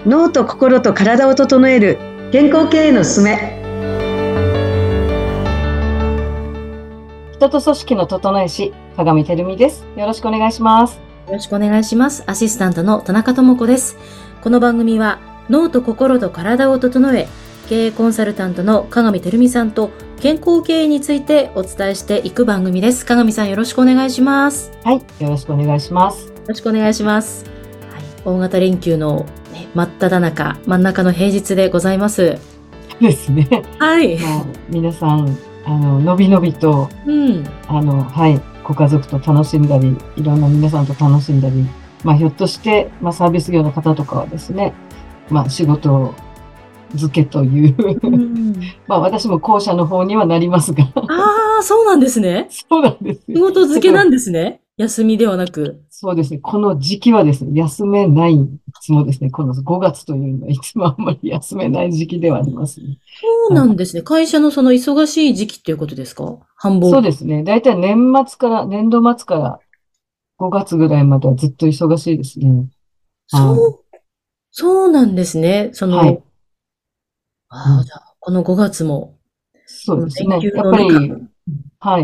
脳と心と体を整える健康経営のすすめ。人と組織の整え師、鏡てるみです。よろしくお願いします。 よろしくお願いします。アシスタントの田中智子です。この番組は脳と心と体を整え、経営コンサルタントの鏡てるみさんと健康経営についてお伝えしていく番組です。鏡さん、よろしくお願いします。 はい、よろしくお願いします。 よろしくお願いします。はい、大型連休の、真っ只中、真ん中の平日でございます。 ですね。 はい。 皆さん、のびのびと、はい、ご家族と楽しんだり、いろんな皆さんと楽しんだり、ひょっとして、サービス業の方とかはですね、仕事漬けという私も後者の方にはなりますが。 ああ、そうなんですね。 そうなんです。 仕事漬けなんですね。休みではなく。 そうですね。この時期はですね、休めない、いつもですね、この5月というのは、いつもあんまり休めない時期ではありますね。 そうなんですね。会社のその忙しい時期っていうことですか？繁忙期。 そうですね。だいたい年度末から5月ぐらいまではずっと忙しいですね。はい。 そうなんですね。 はい。 じゃあ、この5月も、 そうこの連ですね。やっ休の中。 ぱり、はい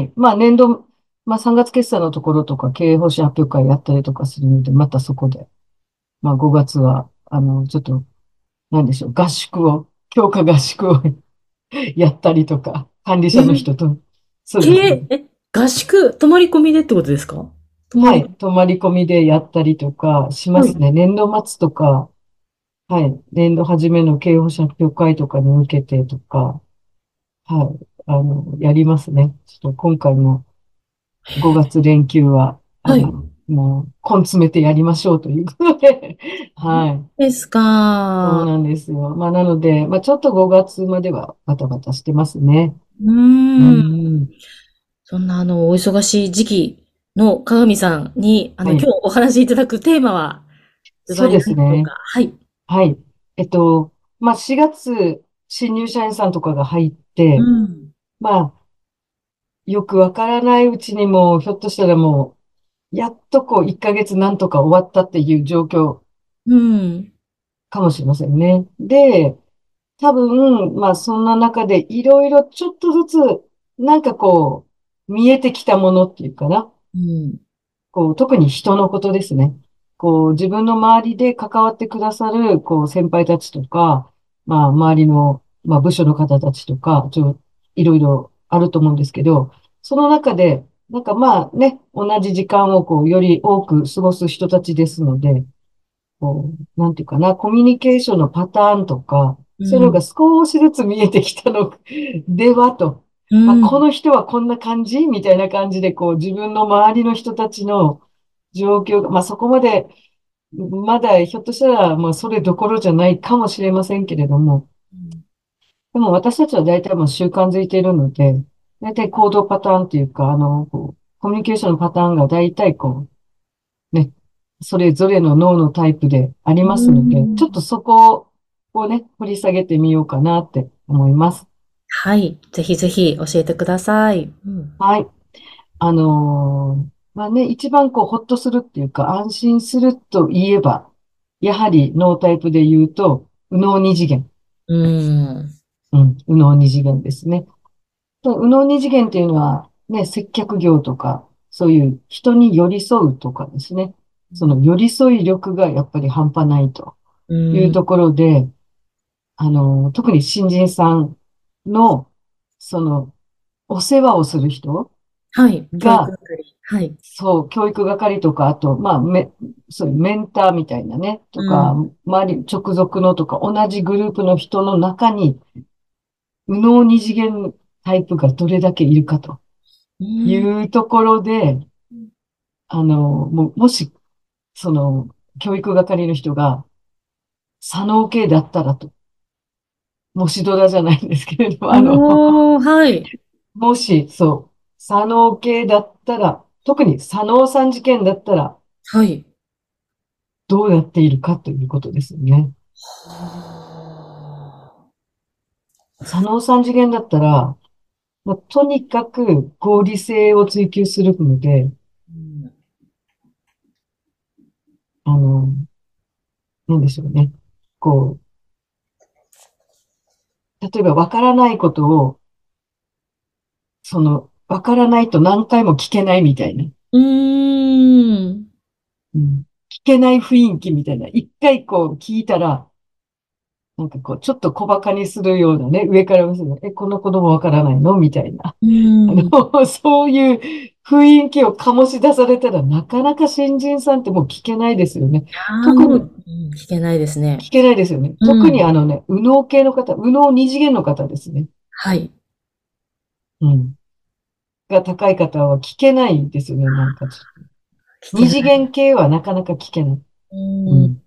。3月決算のところとか、経営方針発表会やったりとかするので、またそこで、5月は、ちょっと、なんでしょう、強化合宿をやったりとか、管理者のえ、 人と、そうですね。 合宿、泊まり込みでってことですか？泊まり、 はい。泊まり込みでやったりとかしまはい。 すね。年度末とか、はい。年度初めの経営方針発表会とかに向けてとか、はい。やりますね。ちょっと今回の5月連休は、 はい。 もう、根詰めてやりましょうということで、はい。 ですそうか。 なんですよ。なので、ちょっと5月まではバタバタしてますね。 ううーん。 ん。 そんなお忙しい時期の鏡さんに、今日はい。 お話しいただくテーマは、ズバリそうですね。 何でしょうか？はい。 はい。4月、新入社員さんとかが入っうて、 ん。 まあ、よくわからないうちにもう、ひょっとしたらもう、やっと1ヶ月なんとか終わったっていう状況うん。 かもしれませんね。で、多分、そんな中でいろいろちょっとずつ、なんか見えてきたものっていうかな。 うん。 特に人のことですね。自分の周りで関わってくださる、先輩たちとか、周りの、部署の方たちとか、いろいろあると思うんですけど、その中で、なんか同じ時間をより多く過ごす人たちですので、なんていうかな、コミュニケーションのパターンとか、 うん。 そういうのが少しずつ見えてきたのではと。 うこん。 の人はこんな感じみたいな感じで、自分の周りの人たちの状況が、そこまで、まだひょっとしたら、それどころじゃないかもしれませんけれども、でも私たちは大体もう習慣づいているので、大体行動パターンっていうか、コミュニケーションのパターンが大体ね、それぞれの脳のタイプでありうますので、ちょっん。 とそこをね、掘り下げてみようかなって思います。 はい。ぜひぜひ教えてください。うん。 はい。一番ほっとするっていうか、安心すると言えば、やはり脳タイプで言うと、右脳二次元。 うん。 うん、右脳二次元ですね。右脳二次元っていうのは、ね、接客業とか、そういう人に寄り添うとかですね。その寄り添い力がやっぱり半端ないとうん。 いうところで、特に新人さんの、その、お世話をする人はい。教育が、 係。はい。 そう、教育係とか、あと、そういうメンターみたいなね、とか、 うん。 周り、直属のとか、同じグループの人の中に、右脳二次元タイプがどれだけいるかというん。 うところで、もし、その、教育係の人が、左脳系だったらと、もしドラじゃないんですけれども、 おー、はい。 もし、そう、左脳系だったら、特に左脳三次元だったら、 はい。 どうやっているかということですよね。 は左脳三次元だったら、とにかく合理性を追求するので、 あ。 あの、なんでしょうね。 こ例えばわからないことを、わからないと何回も聞けないみたいな。 うーん。 うん、聞けない雰囲気みたいな。一回聞いたら、ちょっと小馬鹿にするようなね、上から見せる。この子供わからないのみたいな。 うーん。 そういう雰囲気を醸し出されたら、なかなか新人さんってもう聞けないですよね。 ああ、 特にもう、聞けないですね。 聞けないですよね。 うん。 特に右脳系の方、右脳二次元の方ですね。 はい。 うん。が高い方は聞けないですよね。ちょっと。 聞けない。 二次元系はなかなか聞けない。 うーん。 うん。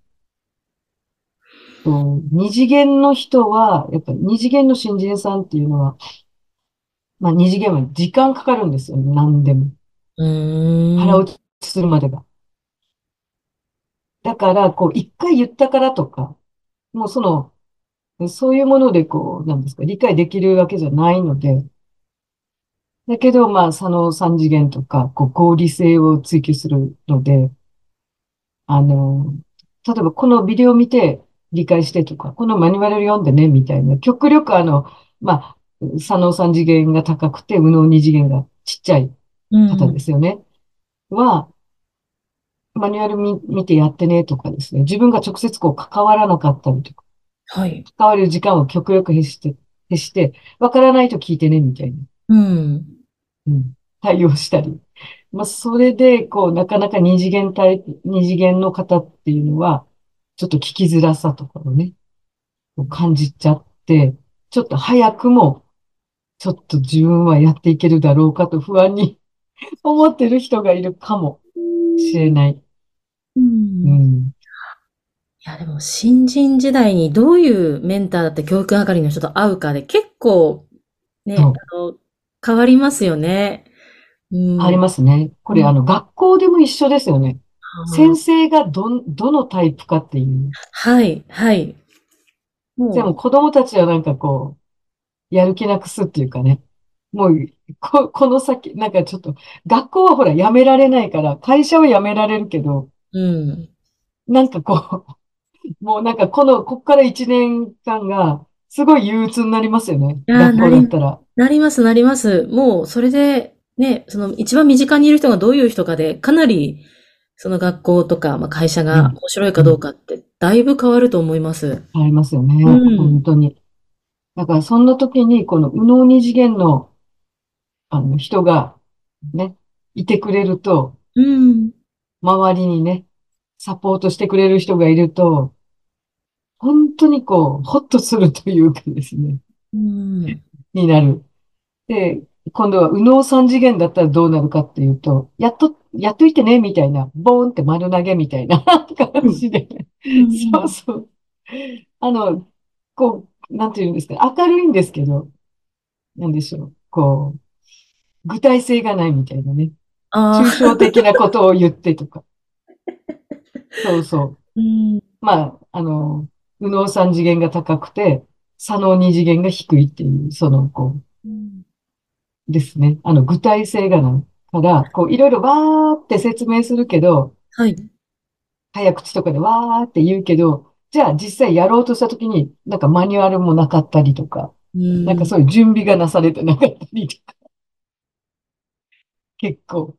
二次元の人は、やっぱり二次元の新人さんっていうのは、まあ二次元は時間かかるんですよね。何でも。 うーん。 腹落ちするまでが。だから、一回言ったからとか、もうそういうものでなんですか、理解できるわけじゃないので、だけど、まあ、その三次元とか、合理性を追求するので、あの、例えばこのビデオを見て理解してとか、このマニュアル読んでね、みたいな、極力まあ、左脳三次元が高くて、右脳二次元がちっちゃい方うん。 ですよね。は、マニュアル見てやってねとかですね。自分が直接関わらなかったりとか、 はい。 関わる時間を極力減して、わからないと聞いてね、みたいな。 うん。 うん。対応したり。まあ、それで、なかなか二次元の方っていうのは、ちょっと聞きづらさとかをね、感じちゃって、ちょっと早くも、ちょっと自分はやっていけるだろうかと不安に思ってる人がいるかもしれない。 うん。 うん。 いや、でも、新人時代にどういうメンターだって教育係の人と会うかで結構ね、 そう。 変わりますよね。うん。 ありますね。これ、 うん。 学校でも一緒ですよね。先あ生がどのタイプかっていう。 はい、はい。もでも子供たちはやる気なくすっていうかね。もう、この先、ちょっと、学校はほら、辞められないから、会社は辞められるけど、 う、うん。 もうこっから一年間が、すごい憂鬱になりますよね。 いやー、 学校だったら。 なります、なります。もう、それで、ね、その一番身近にいる人がどういう人かで、かなり、その学校とか、まあ、会社うん。 が面白いかうん。 どうかって、だいぶ変わると思います。 ありますようね。本ん。 当に。だから、そんな時に、この、右脳二次元の、人が、ね、いてくれると、 うん。 周りにね、サポートしてくれる人がいると、本当にほっとするというかですね、 うん。 になる。で、今度は右脳三次元だったらどうなるかっていうと、やっといてね、みたいな、ボーンって丸投げみたいな感うん。 じで。 うん。 そうそう。あの、なんていうんですか、明るいんですけど、なんでしょう。具体性がないみたいなね。 あ抽象あ。 的なことを言ってとか。そうそう。 うん。 まあ、右脳三次元が高くて、左脳二次元が低いっていう、 うん。 ですね。具体性がないから、いろいろわーって説明するけど、 はい。 早口とかでわーって言うけど、じゃあ実際やろうとしたときに、マニュアルもなかったりとか、 うん。 そういう準備がなされてなかったりとか、結構、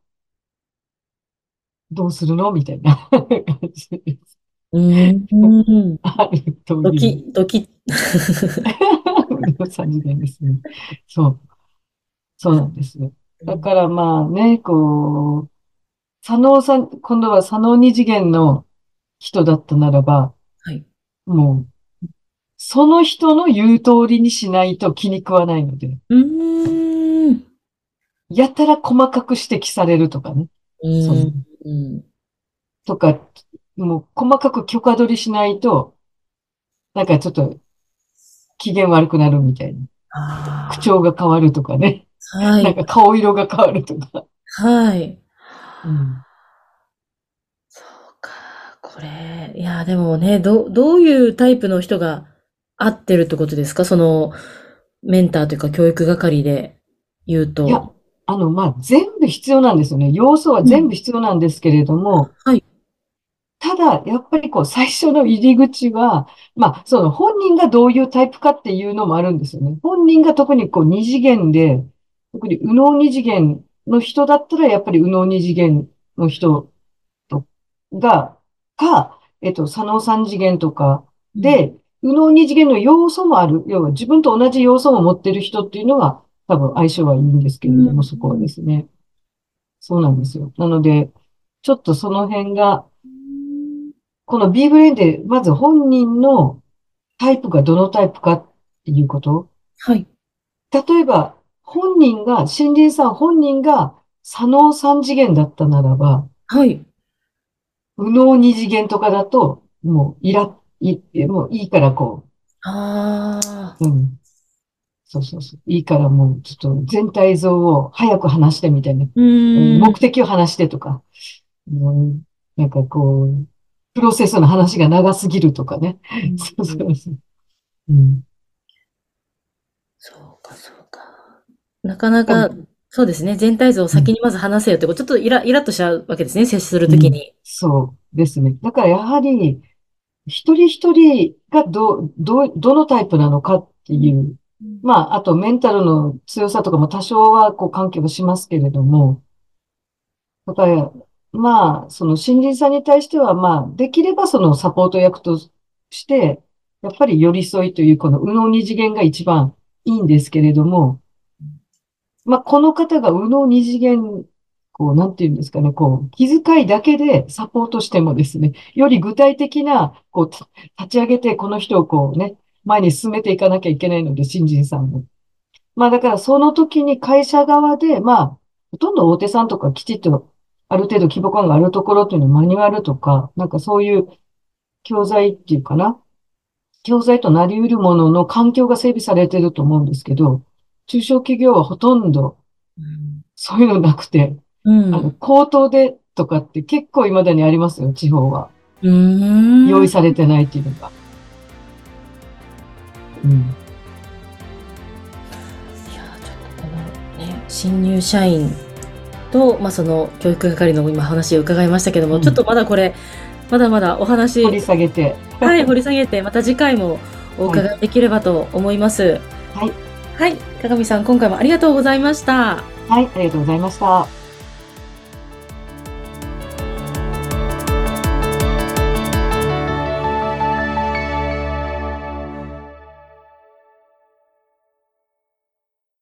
どうするのみたいな感じです。 うん。 あるという、 ドキ、ドキ。 3次元ですね。そう、そうなんですよ。 うん。 だからまあね、今度は左脳二次元の人だったならば、 はい。 もう、その人の言う通りにしないと気に食わないので、 うーん。 やたら細かく指摘されるとかね。 うその、 ん。うん。 とか、もう細かく許可取りしないと、ちょっと機嫌悪くなるみたいな。口あ調が変わるとかね。 あ。はい。 顔色が変わるとか。 はい。 うん。 そうか。これ、いや、でもね、どういうタイプの人が合ってるってことですか？その、メンターというか教育係で言ういや、 と。 まあ、全部必要なんですよね。要素はうん。 全部必要なんですけれども、 はい。 ただ、やっぱりこう、最初の入り口は、まあ、その本人がどういうタイプかっていうのもあるんですよね。本人が特にこう、二次元で、特に右脳二次元の人だったら、やっぱり右脳二次元の人とが、左脳三次元とかうん。 で、右脳二次元の要素もある。要は自分と同じ要素を持ってる人っていうのは、多分相性はいいんですけうん。 れども、そこはうん。 ですね。そうなんですよ。なので、ちょっとその辺が、この B ブレインで、まず本人のタイプがどのタイプかっていうこと。 はい。 例えば、新人さん本人が左脳三次元だったならば、 はい。 右脳二次元とかだと、もう、もういいからああ。 うん、そうそうそう。いいからもう、ちょっと全体像を早く話してみたいな。 うーん。 目的を話してとか、うん、なんかこう、プロセスの話が長すぎるとかね。 うそうそん。 うそう。うん。 そうか、そうか。なかなか、 多分そうですね。全体像をうん。 先にまず話せよって、ちょっとイラッとしちゃうわけですね。接するうん。 ときに。 そうですね。だからやはり、一人一人がどのタイプなのかっていう、 うん。 まあ、あとメンタルの強さとかも多少は関係はしますけれども、だから、まあ、その新人さんに対しては、まあ、できればそのサポート役として、やっぱり寄り添いというこの右脳二次元が一番いいんですけれども、まあ、この方が右脳二次元、なんていうんですかね、気遣いだけでサポートしてもですね、より具体的な、立ち上げて、この人を前に進めていかなきゃいけないので、新人さんも。まあ、だからその時に会社側で、まあ、ほとんど大手さんとかきちっと、ある程度規模感があるところっていうのはマニュアルとか、なんかそういう教材っていうかな、教材となり得るものの環境が整備されてると思うんですけど、中小企業はほとんどうん。 そういうのなくて、 うん。 口頭でとかって結構未だにありますよ、地方は。 うー用意ん。 されてないっていうのが。うん。 いや、ちょっとこのね、新入社員と、その教育係の今話を伺いましたけども、ちょっうん。 とまだこれ、まだまだお話、 掘り下げて。 はい、掘り下げて、また次回もおはい。 伺いできればと思います。 はい。 はい、鏡さん、今回もありがとうございました。 はい。ありがとうございました。